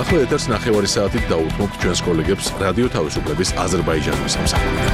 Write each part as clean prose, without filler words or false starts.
ახლა ეთერს 9 საათით დაუთმობთ ჩვენს კოლეგებს რადიო თავისუფლების აზერბაიჯანის სამსახურიდან.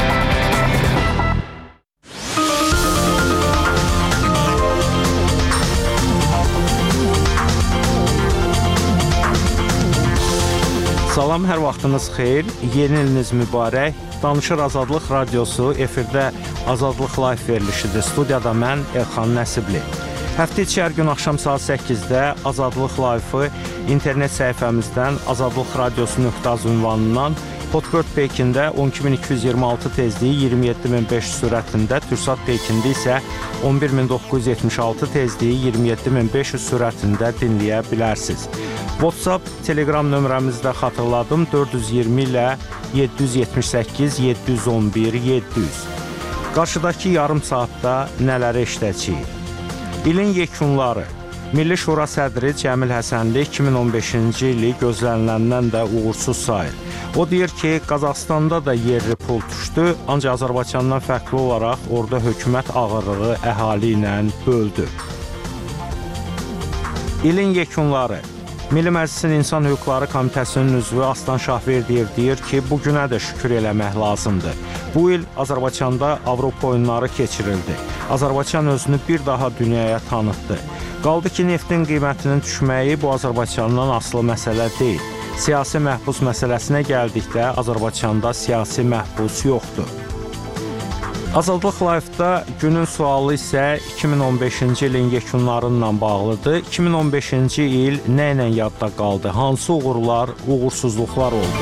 Salam, hər vaxtınız xeyir, yeni iliniz mübarək. Danışır Azadlıq Radiosu, efirdə Azadlıq Live verilişidir. Studiyada mən Elxan Nəsibli. Həftə içi hər gün axşam saat 8-də Azadlıq Live-ı internet səhifəmizdən azadlıqradiosu.az ünvanından Podkört Pekində 12226 tezliyi 27500 sürətində, Türksat Pekində isə 11976 tezliyi 27500 sürətində dinləyə bilərsiniz. WhatsApp, Telegram nömrəmizdə xatırladım 420 ilə 778 711 700. Qarşıdakı yarım saatda nələri işləyəcəyik? İlin yekunları. Milli Şura sədri Cəmil Həsənli 2015-ci ili gözləniləndən də uğursuz sayır. O deyir ki, Qazaxstanda da yerli pul düşdü, ancaq Azərbaycandan fərqli olaraq orada hökumət ağırlığı əhali ilə böldü. İlin yekunları. Milli Məclisin İnsan Hüquqları Komitəsinin üzvü Aslan Şahverdiyev deyir ki, bu günə də şükür eləmək lazımdır. Bu il Azərbaycanda Avropa oyunları keçirildi. Azərbaycan özünü bir daha dünyaya tanıtdı. Qaldı ki, neftin qiymətinin düşməyi bu Azərbaycandan asılı məsələ deyil. Siyasi məhbus məsələsinə gəldikdə Azərbaycanda siyasi məhbus yoxdur. Azadlıq Live-da günün sualı isə 2015-ci ilin yekunlarıyla bağlıdır. 2015-ci il nə ilə yadda qaldı? Hansı uğurlar, uğursuzluqlar oldu?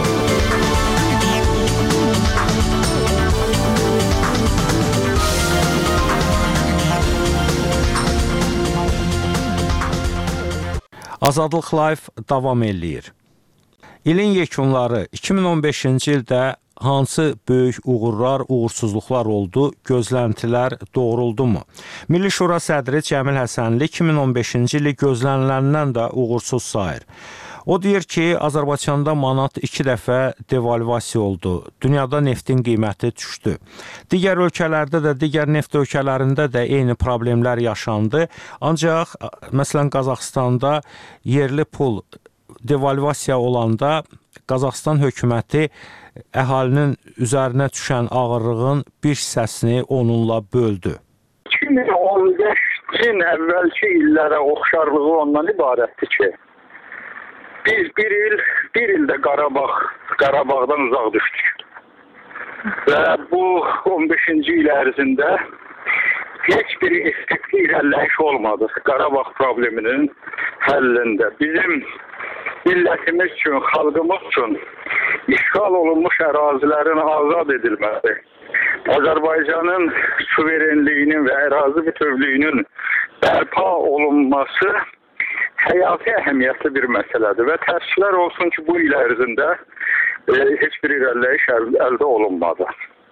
Azadlıq Live davam eləyir. İlin yekunları 2015-ci ildə hansı böyük uğurlar, uğursuzluqlar oldu, gözləntilər doğruldumu? Milli Şura sədri Cəmil Həsənli 2015-ci ili gözləniləndən də uğursuz sayır. O deyir ki, Azərbaycanda manat 2 dəfə devalvasiya oldu. Dünyada neftin qiyməti düşdü. Digər ölkələrdə də, digər neft ölkələrində də eyni problemlər yaşandı. Ancaq, məsələn, Qazaxstanda yerli pul devalvasiya olanda Qazaxstan hökuməti əhalinin üzərinə düşən ağırlığın bir hissəsini onunla böldü. 2015-in əvvəlki illərə oxşarlığı ondan ibarətdir ki, biz bir ildə Qarabağdan uzaq düşdük. Və bu 15-ci il ərzində heç bir effektiv irəliləyiş olmadı Qarabağ probleminin həllində. Bizim millətimiz üçün, xalqımız üçün işğal olunmuş ərazilərin azad edilməsi, Azərbaycanın suverenliyinin və ərazi bütövlüyünün bərpa olunması həyati əhəmiyyətli bir məsələdir və təəssüflər olsun ki, bu il ərzində heç bir irəliləyiş əldə olunmadı.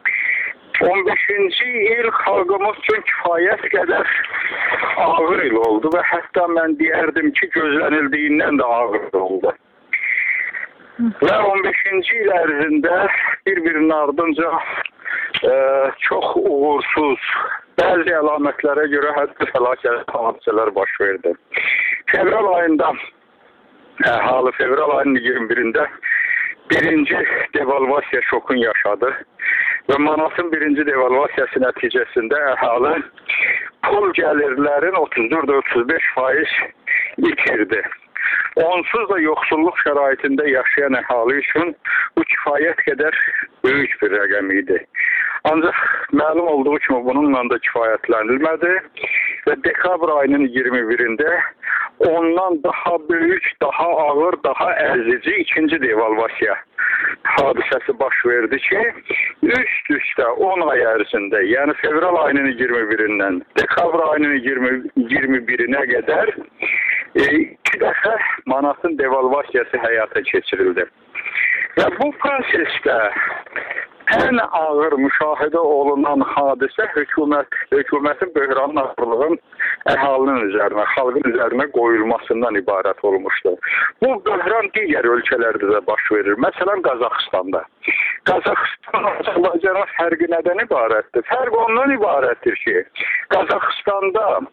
15-ci il xalqımız üçün kifayət qədər ağır il oldu və hətta mən deyərdim ki, gözlənildiyindən də ağır oldu. Və 15-ci il ərzində bir-birinin ardınca çox uğursuz, bəzi əlamətlərə görə hətta fəlakət hadisələr baş verdi. Fevral ayında, fevral ayının 21-də birinci devalvasiya şokun yaşadı və manatın birinci devalvasiyası nəticəsində əhali pul gəlirlərin 34-35% itirdi. Onsuz da yoxsulluq şəraitində yaşayan əhali üçün bu kifayət qədər böyük bir rəqəm idi. Ancaq məlum olduğu kimi bununla da kifayətlənilmədi və dekabr ayının 21-də ondan daha böyük, daha ağır, daha əzici ikinci devalvasiya hadisəsi baş verdi ki, üst-üstə 10 ay ərzində, yəni fevral ayının 21-dən dekabr ayının 21-nə qədər 2 dəfə manatın devalvasiyası həyata keçirildi. Və bu prosesdə ən ağır müşahidə olunan hadisə hökumətin böhranın ağırlığın əhalinin üzərinə, xalqın üzərinə qoyulmasından ibarət olmuşdur. Bu böhran digər ölkələrdə də baş verir. Məsələn, Qazaxstanda. Qazaxıstan Azərbaycanın fərqi nədən ibarətdir? Fərq ondan ibarətdir ki, Qazaxstanda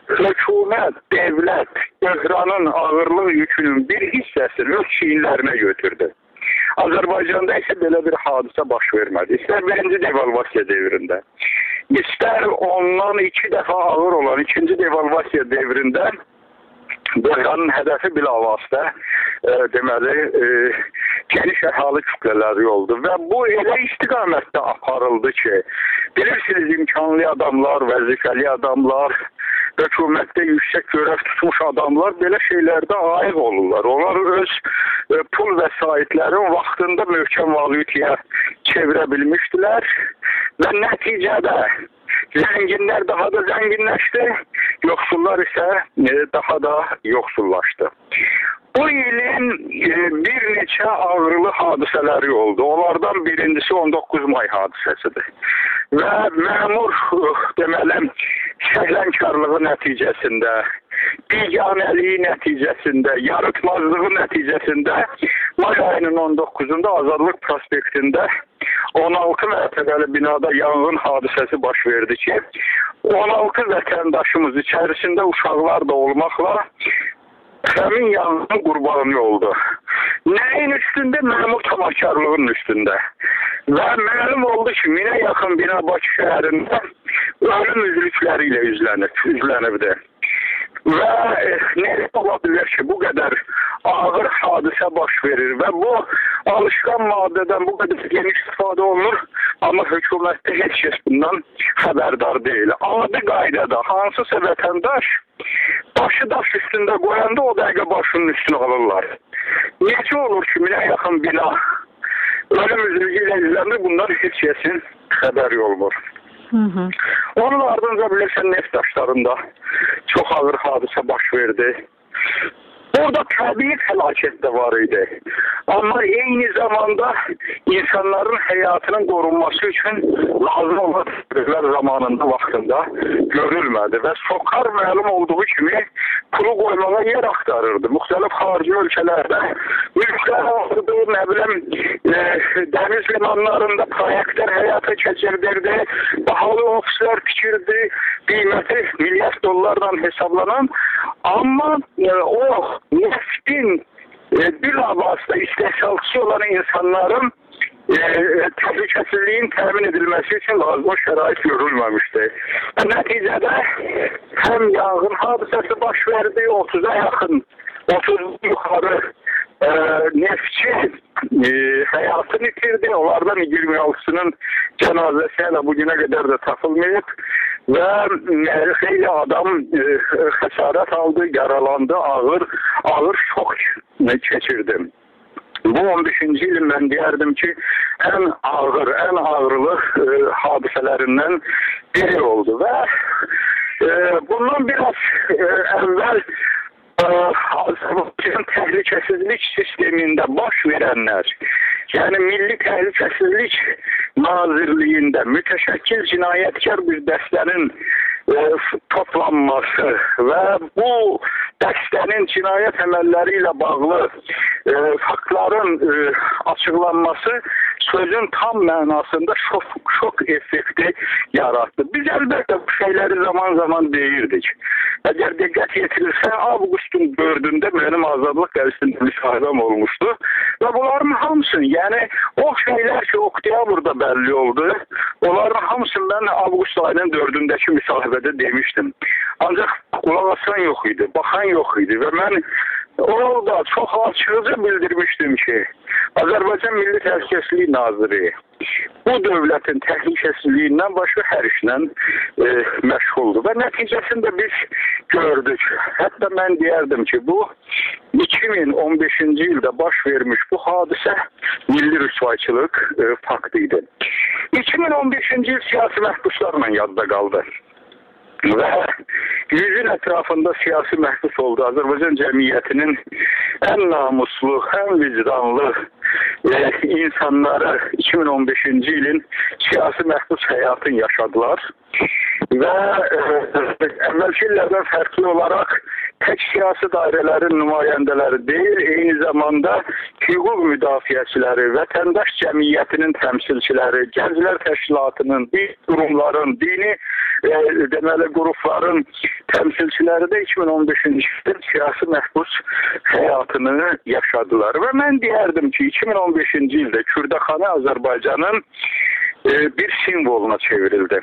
hökumət, devlət böhranın ağırlığı yükünün bir hissəsini öz çiyinlərinə götürdü. Azərbaycanda isə belə bir hadisə baş vermədi. İstər birinci devalvasiya devrində, istər ondan 2 dəfə ağır olan ikinci devalvasiya devrində böhranın hədəfi bilavasitə deməli geniş əhali kütlələri oldu və bu elə istiqamətdə aparıldı ki, bilirsiniz imkanlı adamlar, vəzifəli adamlar, hökumətdə yüksək görəv tutmuş adamlar belə şeylərdə aiq olurlar. Onlar öz pul vəsaitlərin vaxtında möhkəm valyutaya çevirə bilmişdilər və nəticədə zənginlər daha da zənginləşdi, yoxsullar isə daha da yoxsullaşdı. Bu ilin bir neçə ağrılı hadisələri oldu. Onlardan birincisi 19 may hadisəsidir. Və məmur deməli səhlənkarlığı nəticəsində, biganəliyi nəticəsində, yarıtmazlığı nəticəsində may ayının 19-unda Azadlıq prospektində 16 mərtəbəli binada yanğın hadisəsi baş verdi ki, 16 vətəndaşımız içərisində uşaqlar da olmaqla həmin yanğının qurbanı oldu. Nəyin üstündə? Məmur tamakarlığının üstündə. Və məlum oldu ki, 1000-ə yaxın bina Bakı şəhərində ölüm üzlükləri ilə üzlənibdir. Və nə ola bilər ki, bu qədər ağır hadisə baş verir və bu alışqan maddədən bu qədər geniş istifadə olunur, amma hökumətdə heç kəs bundan xəbərdar deyil. Adi qaydada hansısa vətəndaş başı daş üstündə qoyanda o dəqiqə başının üstünü alırlar. Necə olur ki, 1000-ə yaxın bina ölüm üzlüyü ilə izlənir, bunlar heç kəsin xəbəri olmur. Onun ardınca bilirsən neft daşlarında çox ağır hadisə baş verdi. Orada təbii fəlakət də var idi. Amma eyni zamanda insanların həyatının qorunması üçün lazım olan tədbirlər zamanında, vaxtında görülmədi. Və SOCAR məlum olduğu kimi pulu qoymağa yer axtarırdı. Müxtəlif xarici ölkələrdə mülklər alırdı, nə bilim, dəniz limanlarında proyektlər həyata keçirdirdi, bahalı ofislər tikirdi, qiyməti milyard dollardan hesablanan. Amma o neftin bilavasitə istehsalçısı olan insanların təhlükəsizliyin təmin edilməsi üçün lazım şərait görülməmişdi. Nəticədə həm yanğın hadisəsi baş verdi, 30'a yaxın, 30 yuxarı neftçi həyatını itirdi. Onlardan 26'sının cənazəsi hələ bugünə qədər də tapılmayıb. Və xeyli adam xəsarət aldı, yaralandı, ağır şok keçirdi. Bu 15-ci ilin mən deyərdim ki, ən ağırlı hadisələrindən biri oldu. Və bundan biraz əvvəl Azərbaycan təhlükəsizlik sistemində baş verənlər, yəni Milli Təhlükəsizlik Nazirliyində mütəşəkkil cinayətkar bir dəstənin toplanması və bu dəstənin cinayət əməlləri ilə bağlı faktların açıqlanması sözün tam mənasında şok effekti yarattı. Biz əlbəttə bu şeyləri zaman deyirdik. Əgər diqqət yetirilsə, avqustun 4-də mənim Azadlıq qəzetində müsahibəm olmuşdu və bunların hamısını, yəni o şeylər ki, oktyabrda bəlli oldu, onların hamısını mən avqust ayının 4-dəki müsahibədə demişdim. Ancaq qulaq asan yox idi, baxan yox idi və mən orada çox açıqca bildirmişdim ki, Azərbaycan Milli Təhlükəsizlik Naziri bu dövlətin təhlükəsizliyindən başqa hər işlə məşğuldur və nəticəsində biz gördük. Hətta mən deyərdim ki, bu 2015-ci ildə baş vermiş bu hadisə milli rüsvayçılıq faktı idi. 2015-ci il siyasi məhbuslarla yadda qaldı. Və 100'ün ətrafında siyasi məhbus oldu. Azərbaycan cəmiyyətinin ən namuslu, ən vicdanlı insanları 2015-ci ilin siyasi məhbus həyatını yaşadılar. Və əvvəlki illərdən fərqli olaraq tək siyasi dairələrin nümayəndələri deyil, eyni zamanda hüquq müdafiəçiləri, vətəndaş cəmiyyətinin təmsilçiləri, gənclər təşkilatının, qurumların, dini deməli qrupların təmsilçiləri də 2015-ci ildə siyasi məhbus həyatını yaşadılar. Və mən deyərdim ki, 2015-ci ildə Kürdəxana Azərbaycanın bir simvoluna çevrildi.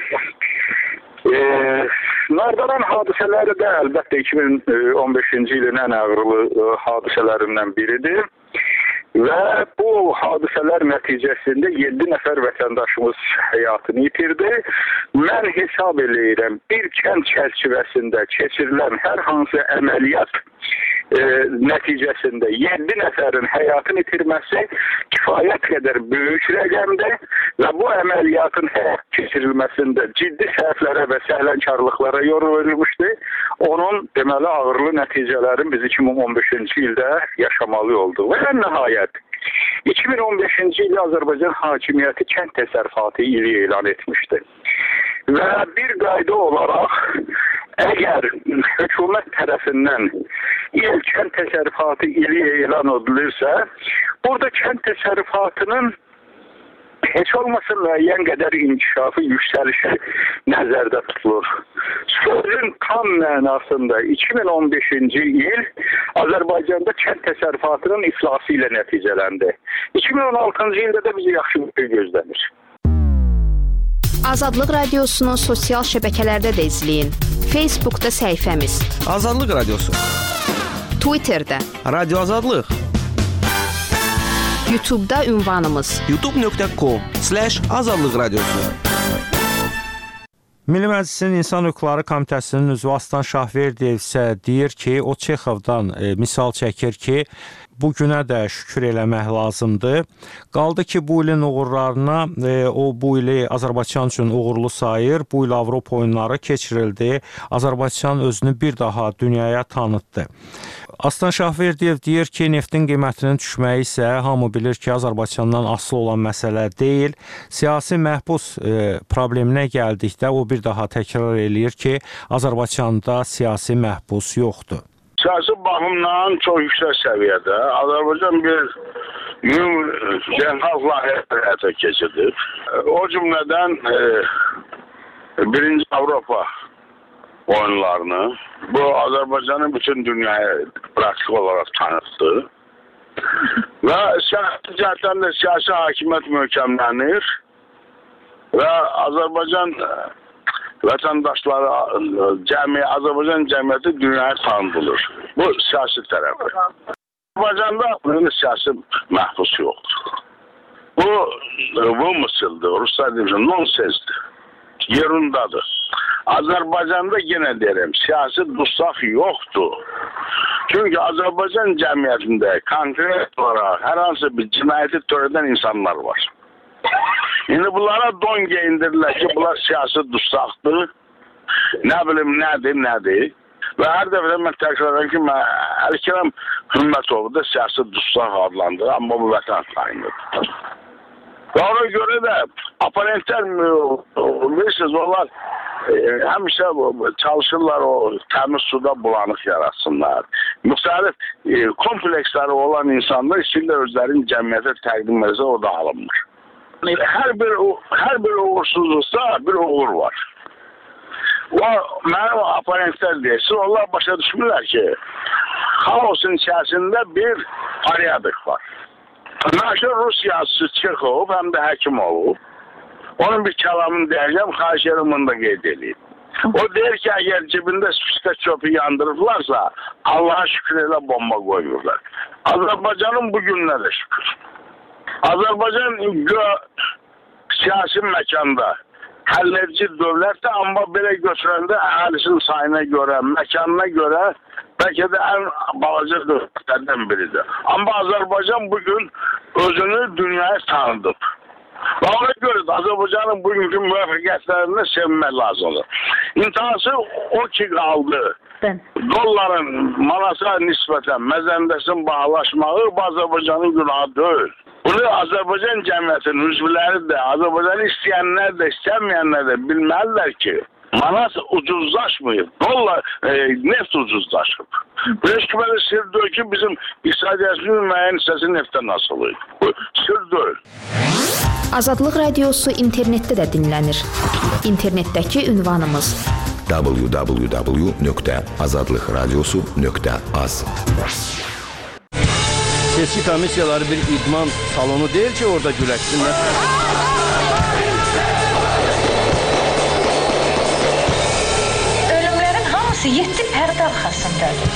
Nardaran hadisələri də əlbəttə 2015-ci ilin ən ağırlı hadisələrindən biridir. Və bu hadisələr nəticəsində 7 nəfər vətəndaşımız həyatını itirdi. Mən hesab eləyirəm, bir kənd çərçivəsində keçirilən hər hansı əməliyyat nəticəsində 7 nəfərin həyatını itirməsi kifayət qədər böyük rəqəmdir və bu əməliyyatın həyat keçirilməsində ciddi səhvlərə və səhlənkarlıqlara yol verilmişdi. Onun deməli ağırlı nəticələrin biz 2015-ci ildə yaşamalı olduq. Və nəhayət 2015-ci ildə Azərbaycan hakimiyyəti kənd təsərrüfatı ili elan etmişdi. Və bir qayda olaraq əgər hökumət tərəfindən il kənd təsərrüfatı ili elan edilirsə, burada kənd təsərrüfatının heç olmasa müəyyən qədər inkişafı, yüksəlişi nəzərdə tutulur. Sözün tam mənasında 2015-ci il Azərbaycanda kənd təsərrüfatının iflası ilə nəticələndi. 2016-cı ildə də bizi yaxşı bir gözlənir. Azadlıq Radiosunu sosial şəbəkələrdə də izləyin. Facebookda səhifəmiz Azadlıq Radiosu, Twitterdə Radio Azadlıq, YouTube'da ünvanımız youtube.com/azadlıq radiosu. Milli Məclisin İnsan Hüquqları Komitəsinin üzvü Aslan Şahverdiyev isə deyir ki, o Çexovdan misal çəkir ki, bu günə də şükür eləmək lazımdır. Qaldı ki, bu ilin uğurlarına o bu ili Azərbaycan üçün uğurlu sayır. Bu il Avropa oyunları keçirildi. Azərbaycan özünü bir daha dünyaya tanıtdı. Aslan Şahverdiyev deyir ki, neftin qiymətinin düşməyi isə hamı bilir ki, Azərbaycandan asılı olan məsələ deyil. Siyasi məhbus probleminə gəldikdə o bir daha təkrar eləyir ki, Azərbaycanda siyasi məhbus yoxdur. Siyasi baxımdan çox yüksək səviyyədə Azərbaycan bir beynəlxalq layihələr həyata keçirdi. O cümlədən birinci Avropa oyunlarını bu Azərbaycanı bütün dünyaya praktik olaraq tanıtdı. Və siyasi cəhətdən də siyasi hakimiyyət möhkəmlənir və Azərbaycan vətəndaşları, Azərbaycan cəmiyyəti dünyaya tanıdılır. Bu siyasi tərəfi. Azərbaycanda siyasi məhbus yoxdur. Bu mısıldır, Ruslar demişəm, nonsensdir. Yerundadır. Azərbaycanda yenə deyirəm, siyasi dustaq yoxdur. Çünki Azərbaycan cəmiyyətində konkret olaraq hər hansı bir cinayəti törədən insanlar var. İndi bunlara don geyindirirlər ki, bunlar siyasi dustaqdır. Nə bilim, nədir. Və hər dəfə mən təkrar edirəm ki, Əli-Kərəm Hümmətovu da siyasi dustaq adlandırır, amma bu vətən xainidir. Və ona görə də oponentlər, bilirsiniz, onlar həmişə çalışırlar o təmiz suda bulanıq yaratsınlar. Müxtəlif kompleksləri olan insanlar istəyirlər özlərinin cəmiyyətə təqdim edilsə, o da alınmır. Hər bir uğursuzluqda bir uğur var. Mənim oponentlər deyilsin, onlar başa düşmürlər ki, xaosun içərisində bir paryadık var. Məşhur Rus yazısı Çexov, həm də həkim olub. Onun bir kəlamını deyəcəm, xahiş edirəm bunu da qeyd edeyim. O deyir ki, əgər cibində spirtə çöpü yandırıblarsa, Allaha şükür elə bomba qoyurlar. Azərbaycanın bu gününə də şükür. Azərbaycan siyasi məkanda həlledici dövlətdir, amma belə götürəndə əhalisinin sayına görə, məkanına görə bəlkə də ən balaca dövlətlərdən biridir. Amma Azərbaycan bugün özünü dünyaya tanıdıb. Və ona görə də Azərbaycanın bugünkü müvəffəqiyyətlərini sevmək lazımdır. İntihası o ki qaldı. Dolların manata nisbətən məzəndəsinin bahalaşmağı bu Azərbaycanın günahı deyil. Bunu Azərbaycan cəmiyyətinin üzvləri də, Azərbaycanı istəyənlər də, istəməyənlər də bilməlidirlər ki, manat ucuzlaşmayıb, dollar, neft ucuzlaşıb. Bu heç ki, belə sır deyil ki, bizim iqtisadiyyatımızın müəyyən hissəsi neftdən asılıyıq. Bu sır deyil. Azadlıq Radiosu internetdə də dinlənir. İnternetdəki ünvanımız www.azadlıqradiosu.az. Seçki komissiyaları bir idman salonu deyil ki, orada güləşsinlər. Ölümlərin hamısı 7 pərdə arxasındadır.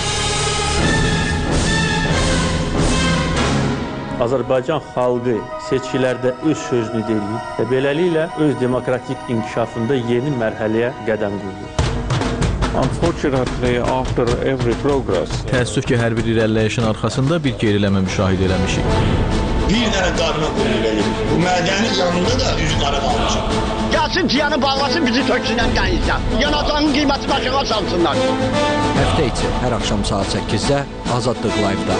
Azərbaycan xalqı seçkilərdə öz sözünü deyir və beləliklə öz demokratik inkişafında yeni mərhələyə qədəm qoyur. Unfortunately, after every progress, təəssüf ki, hər bir irəliləyişin arxasında bir geriləmə müşahidə eləmişik. Bir dənə qadına qulluq edir. Bu mədənin yanında da üzü qara qalmışam. Gəlsin ciyanı bağlasın, bizi töksünlər qənizdən. Yanacağın qiyməti başına salsınlar. Həftə içi hər axşam saat 8-də Azadlıq Live-da.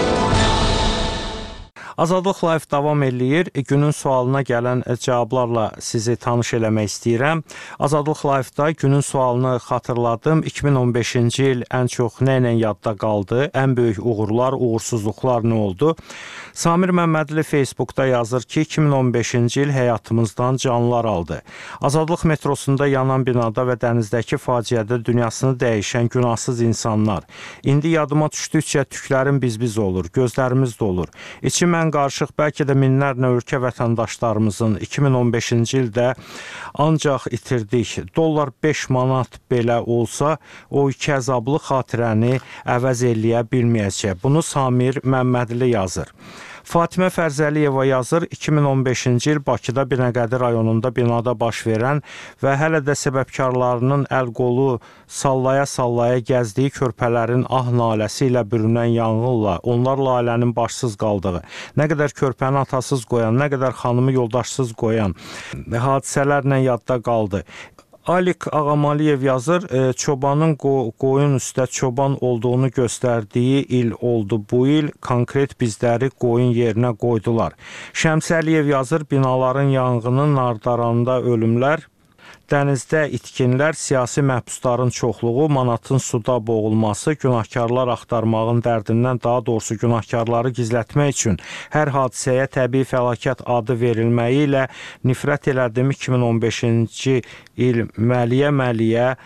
Azadlıq Live davam eləyir. Günün sualına gələn cavablarla sizi tanış eləmək istəyirəm. Azadlıq Live-da günün sualını xatırladım. 2015-ci il ən çox nə ilə yadda qaldı? Ən böyük uğurlar, uğursuzluqlar nə oldu? Samir Məmmədli Facebookda yazır ki, 2015-ci il həyatımızdan canlılar aldı. Azadlıq metrosunda yanan binada və dənizdəki faciədə dünyasını dəyişən günahsız insanlar. İndi yadıma düşdükcə tüklərim biz olur, gözlərimiz dolur. İçim qarışıq bəlkə də minlərlə ölkə vətəndaşlarımızın 2015-ci ildə ancaq itirdik. Dollar 5 manat belə olsa, o iki əzablı xatirəni əvəz eləyə bilməyəcək. Bunu Samir Məmmədli yazır. Fatimə Fərzəliyeva yazır, 2015-ci il Bakıda Binəqədi rayonunda binada baş verən və hələ də səbəbkarlarının əl-qolu sallaya-sallaya gəzdiyi körpələrin naləsi ilə bürünən yanğınla, onlarla ailənin başsız qaldığı, nə qədər körpəni atasız qoyan, nə qədər xanımı yoldaşsız qoyan hadisələrlə yadda qaldı. Alik Ağamaliyev yazır, çobanın qoyun üstə çoban olduğunu göstərdiyi il oldu bu il, konkret bizləri qoyun yerinə qoydular. Şəmsi Əliyev yazır, binaların yanğını, nardaranda ölümlər, dənizdə itkinlər, siyasi məhbusların çoxluğu, manatın suda boğulması, günahkarlar axtarmağın dərdindən, daha doğrusu günahkarları gizlətmək üçün hər hadisəyə təbii fəlakət adı verilməyi ilə nifrət elədim. 2015-ci il məliyə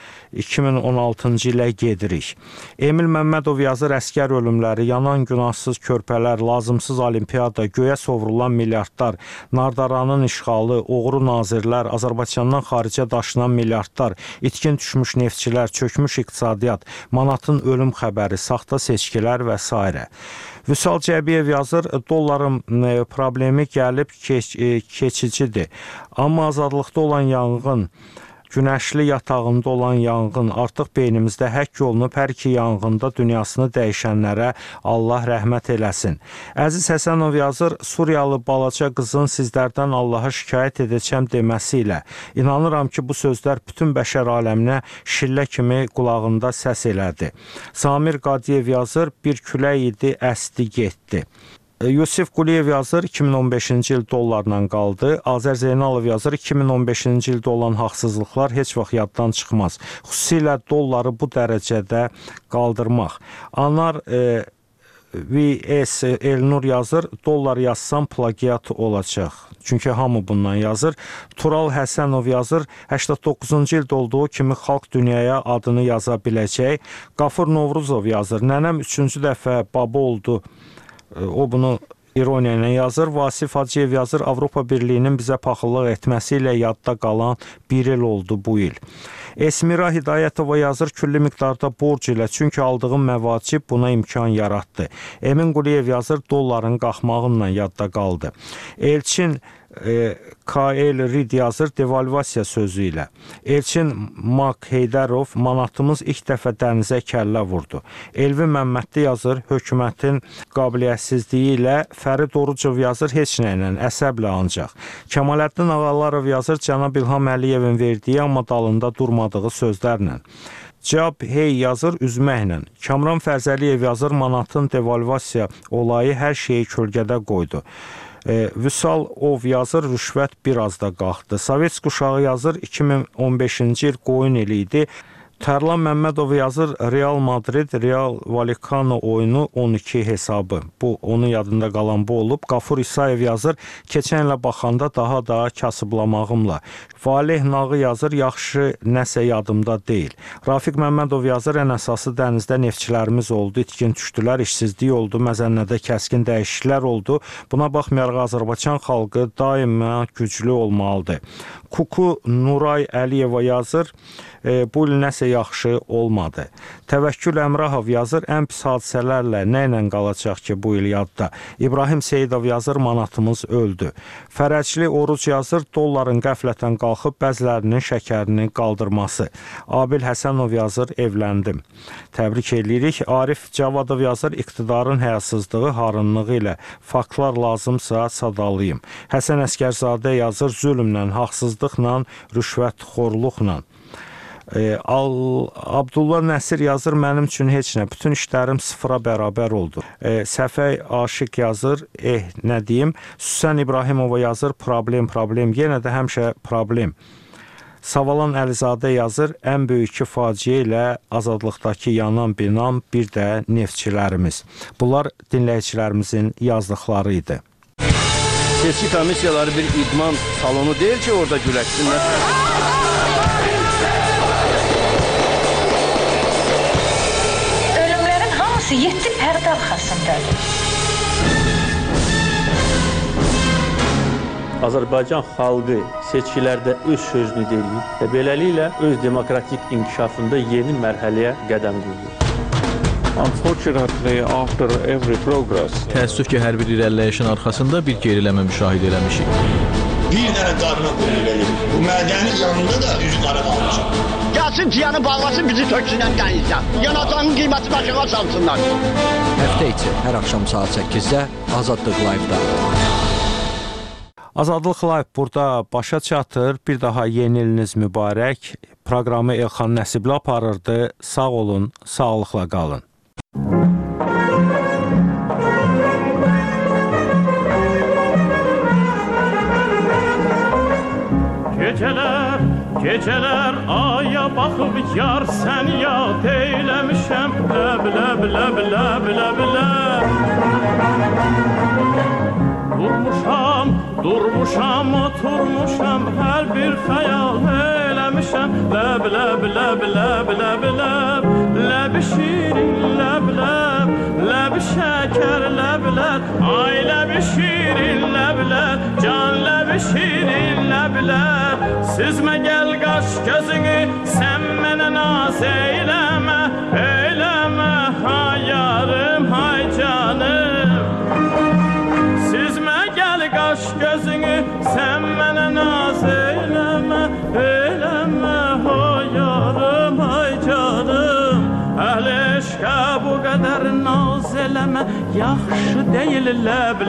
2016-cı ilə gedirik. Emil Məmmədov yazır, əskər ölümləri, yanan günahsız körpələr, lazımsız olimpiyada, göyə sovrulan milyardlar, nardaranın işğalı, oğru nazirlər, Azərbaycandan xaricə daşınan milyardlar, itkin düşmüş neftçilər, çökmüş iqtisadiyyat, manatın ölüm xəbəri, saxta seçkilər və s. Vüsal Cəbiyev yazır, dolların problemi gəlib keçicidir. Amma azadlıqda olan yanğın, günəşli yatağında olan yanğın artıq beynimizdə həkk olunub, hər iki yanğında dünyasını dəyişənlərə Allah rəhmət eləsin. Əziz Həsənov yazır, Suriyalı balaca qızın sizlərdən Allaha şikayət edəcəm deməsi ilə. İnanıram ki, bu sözlər bütün bəşər aləminə şillə kimi qulağında səs elədi. Samir Qadiyev yazır, bir külək idi, əsdi getdi. Yusif Quliyev yazır, 2015-ci il dollarla qaldı. Azər Zeynalov yazır, 2015-ci ildə olan haqsızlıqlar heç vaxt yaddan çıxmaz. Xüsusilə dolları bu dərəcədə qaldırmaq. Anar V.S. Elnur yazır, dollar yazsam plagiat olacaq. Çünki hamı bundan yazır. Tural Həsənov yazır, 89-cu ildə olduğu kimi xalq dünyaya adını yaza biləcək. Qafur Novruzov yazır, nənəm 3-cü dəfə baba oldu. O bunu ironiya ilə yazır. Vasif Hacıyev yazır, Avropa Birliyinin bizə paxıllıq etməsi ilə yadda qalan bir il oldu bu il. Esmira Hidayətova yazır, külli miqdarda borc ilə, çünki aldığım məvacib buna imkan yaratdı. Emin Quliyev yazır, dolların qalxmağınla yadda qaldı. Elçin K.L. Rid yazır, devalvasiya sözü ilə. Elçin Mak Heydərov, manatımız ilk dəfə dənizə kəllə vurdu. Elvi Məmmədli yazır, hökumətin qabiliyyətsizliyi ilə. Fərid Orucov yazır, heç nə ilə, əsəblə ancaq. Kemaləddin Ağalarov yazır, Cənab İlham Əliyevin verdiyi, amma dalında durmadığı sözlərlə. Cab Hey yazır, üzməklə. Kamran Fərzəliyev yazır, manatın devalvasiya olayı hər şeyi kölgədə qoydu. Vüsal Ov yazır, rüşvət biraz da qalxdı. Sovet quşağı yazır, 2015-ci il qoyun ili idi. Tərlan Məmmədov yazır, Real Madrid, Real Vallecano oyunu 12 hesabı. Bu, onun yadında qalan bu olub. Qafur İsayev yazır, keçən ilə baxanda daha da kasıblamağımla. Valeh Nağı yazır, yaxşı nəsə yadımda deyil. Rafiq Məmmədov yazır, ən əsası dənizdə neftçilərimiz oldu, itkin düşdülər, işsizlik oldu, məzənnədə kəskin dəyişikliklər oldu. Buna baxmayaraq Azərbaycan xalqı daima güclü olmalıdır. Kuku Nuray Əliyeva yazır, bu il nəsə yaxşı olmadı. Təvəkkül Əmrahov yazır, ən pis hadisələrlə nə ilə qalacaq ki bu il yadda. İbrahim Seyidov yazır, manatımız öldü. Fərəcli Oruc yazır, dolların qəflətən qalxıb bəzilərinin şəkərinin qaldırması. Abil Həsənov yazır, evləndim. Təbrik edirik. Arif Cavadov yazır, iqtidarın həyasızlığı, harınlığı ilə faktlar lazımsa sadalayım. Həsən Əskərzadə yazır, zülmlə, haqsızlıqla, rüşvətxorluqla. Abdullah Nəsir yazır, mənim üçün heç nə, bütün işlərim sıfıra bərabər oldu. Səfəy Aşıq yazır, nə deyim. Süsən İbrahimova yazır, problem, yenə də həmişə problem. Savalan Əlizadə yazır, ən böyük faciə ilə azadlıqdakı yanan binam, bir də neftçilərimiz. Bunlar dinləyicilərimizin yazdıqları idi. Seçki komissiyaları bir idman salonu deyil ki, orada güləşsinlər. Ölümlərin hamısı 7 pərdə arxasındadır. Azərbaycan xalqı seçkilərdə öz sözünü deyir və beləliklə öz demokratik inkişafında yeni mərhələyə qədəm qoyur. Unfortunately, after every progress, təəssüf ki, hər bir irəliləyişin arxasında bir geriləmə müşahidə eləmişik. Bir dənə qadına qulluq edir. Bu mədənin yanında da üzü qara qalmışıq. Gəlsin ciyanı bağlasın, bizi töksünən dənizdən. Yanatanın qiyməti başına salsınlar. Həftə içi hər axşam saat 8-də Azadlıq Live-da. Azadlıq Live burada başa çatır. Bir daha yeni iliniz mübarək. Proqramı Elxan Nəsibli aparırdı. Sağ olun, sağlıqla qalın. Gecələr aya baxıb yar sən yad eyləmişəm. Ləb. Durmuşam, oturmuşam, hər bir xəyal eləmişəm. Ləb. Ləbi şirin, ləbi şəkər, ləblər. Ay ləbi şirin, ləblər, can ləbi şirin, ləblər. Süzmə gəl qaş gözünü, sən mənə naz eyləmə, hay yarım, hay canım. Süzmə gəl qaş gözünü, sən mənə naz eyləmə, hay yarım, hay canım. Əhl eşqə bu qədər naz eləmə, yaxşı deyil, ləb.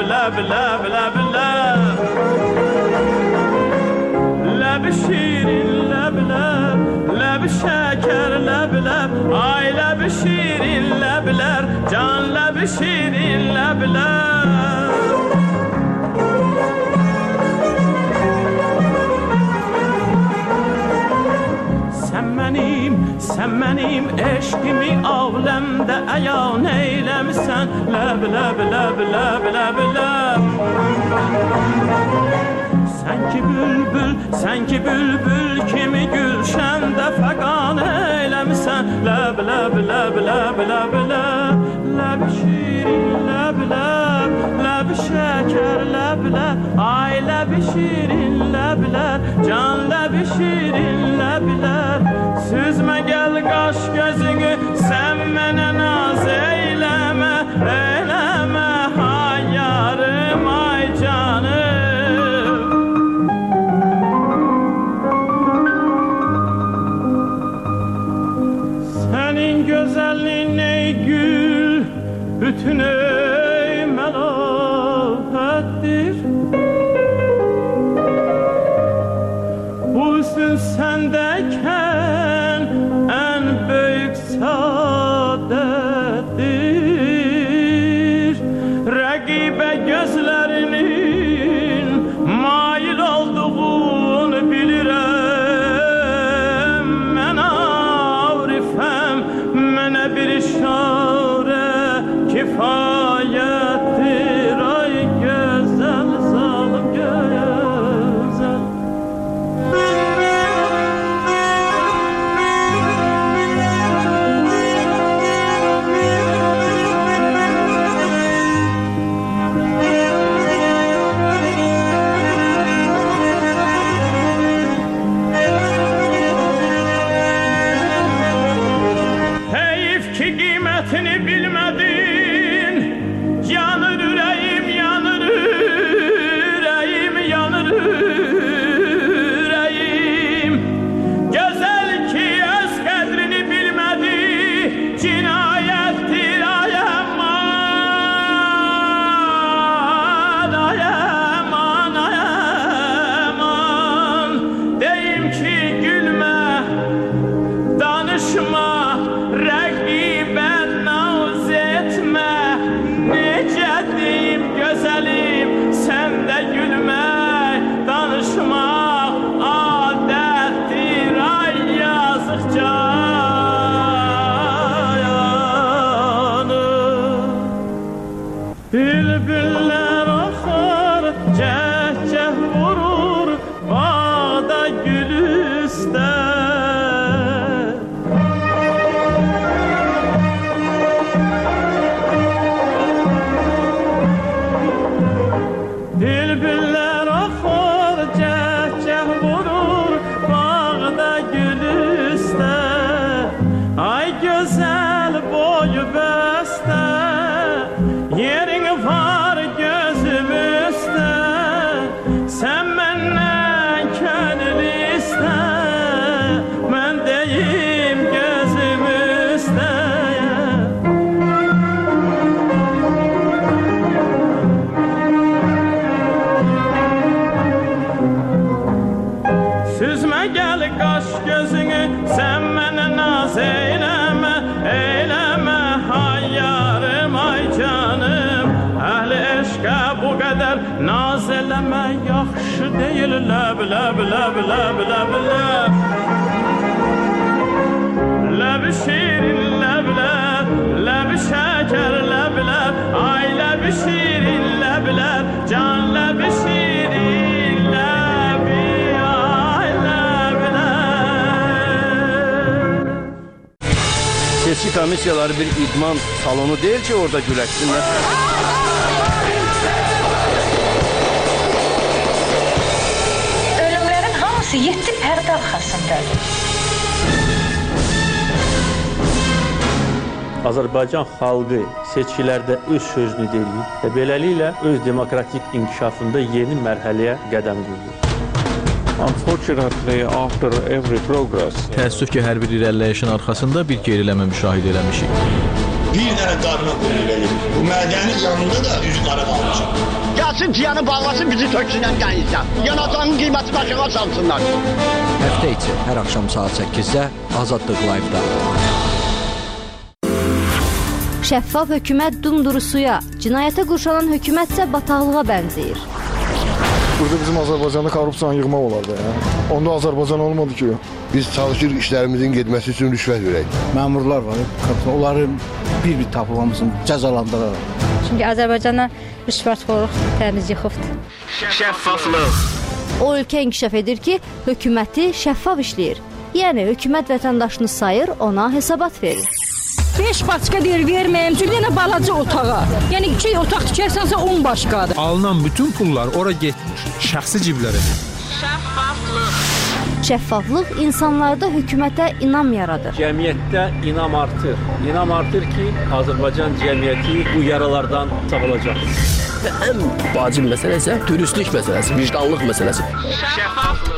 Ləbi şirin, ləbi şəkər, ləblər. Ay ləbi şirin, ləblər, can ləbi şirin, ləblər. Sən mənim eşqimi avləmdə əyan eyləmisən. Ləb. Sən ki bülbül kimi gülşəndə fəqan eyləmisən. Ləb. Ləbi şirin, ləbi şəkər, ləblər. Ay ləbi şirin, ləblər, can ləbi şirin, ləblər. Süzmə gəl qaş gözünü, sən mənə naz eyləmə, hay yarım, ay canım. Sənin gözəlliyin ey gül, bütün ey məlahətdir. Bu hüsn səndəkən ən böyük saadətdir. Rəqibə gözlərinin mail olduğunu bilirəm mən. kifayettir ay güzel zalim güzel. Heyif ki kıymetini bilmedin, yanır yüreğim, yanır yüreğim, yanır yüreğim. Güzel ki öz kadrini bilmedi, cinayettir ay aman, ay aman, ay aman. Deyim ki gülme, danışma, rəqibən naz etmə. Necə deyim gözəlim, sən də gülmək, danışmaq adətdir ay yazıq canım. Bülbüllər axar, cəhcəh vurur, bağda gül üstə. Bülbüller axar, cəhcəh vurur, bağda gül üstə. Ay gözəl boyu bəstə, yerin var gözüm üstə. Sən məndən könül istə, mən deyim gözüm üstə. Süzmə gəl qaş gözünü, sən mənə naz eyləmə, eyləmə, ay yarım, ay canım. Əhli eşqə bu qədər naz eləmə, yaxşı deyil, ləb, ləb, ləb, ləb, ləb, ləb. Ləb şirin, ləb, ləb, ləb şəkər, ləb, ləb, ay ləb şirin, ləb, ləb, can ləb şirin, ləb, ay ləb, ləb. Seçki komissiyaları bir idman salonu deyil ki, orada güləşsinlər. Ölümlərin hamısı 7 pərdə arxasındadır. Azərbaycan xalqı seçkilərdə öz sözünü deyir və beləliklə öz demokratik inkişafında yeni mərhələyə qədəm qoyur. Unfortunately, after every progress, Təəssüf ki, hər bir irəliləyişin arxasında bir geriləmə müşahidə eləmişik. Bir dənə qadına qulluq edir. Bu mədənin yanında da üzü qara qalmışam. Gəlsin ciyanı bağlasın, bizi töksünən dənizdən. Yanacağın qiyməti başına salsınlar. Həftə içi hər axşam saat 8-də Azadlıq Live-da. Şəffaf hökumət dumdurusuya, cinayətə qurşanan hökumət isə bataqlığa bənzəyir. Burada bizim Azərbaycanda korrupsiyanı yığmaq olardı ya. Onda Azərbaycan olmadı ki. Biz çalışırıq işlərimizin getməsi üçün rüşvət verək. Məmurlar var, onları bir-bir tapıb hamısını cəzalandıraraq. Çünki Azərbaycana rüşvətxorluq təmiz yıxıbdır. Şəffaflıq. O ölkə inkişaf edir ki, hökuməti şəffaf işləyir. Yəni hökumət vətəndaşını sayır, ona hesabat verir. 5 başqa deyir verməyim, çünki yenə balaca otağa. Yəni 2 otaq tikərsənsə 10 başqadır. Alınan bütün pullar ora getmir, şəxsi ciblərə. Şəffaflıq. Şəffaflıq insanlarda hökumətə inam yaradır. Cəmiyyətdə inam artır. İnam artır ki, Azərbaycan cəmiyyəti bu yaralardan sağalacaq. Ən vacib məsələ isə dürüstlük məsələsi, vicdanlıq məsələsi. Şəffaflıq.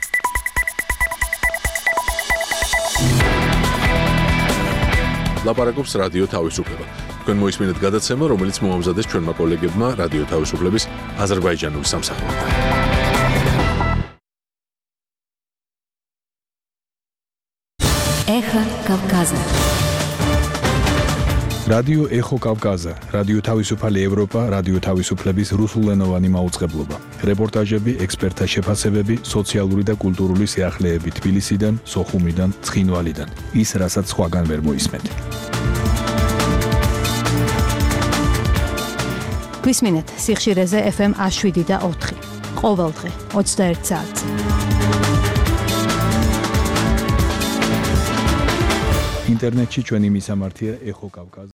ლაპარაკობს რადიო თავისუფლება. თქვენ მოისმინეთ გადაცემა, რომელიც მოამზადეს ჩვენმა კოლეგებმა რადიო თავისუფლების აზერბაიჯანული სამსახურიდან. Эхо Кавказа. რადიო ეხო კავკაზა, რადიო თავისუფალი ევროპა, რადიო თავისუფლების რუსულენოვანი მაუწყებლობა. რეპორტაჟები, ექსპერტთა შეფასებები, სოციალური და კულტურული სიახლეები თბილისიდან, სოხუმიდან, ცხინვალიდან. ის, რასაც სხვაგან ვერ მოისმენთ. გვისმინეთ სიხშირეზე FM 107.4 ყოველდღე 21 საათზე. ინტერნეტში ჩვენი მისამართია ეხო კავკაზი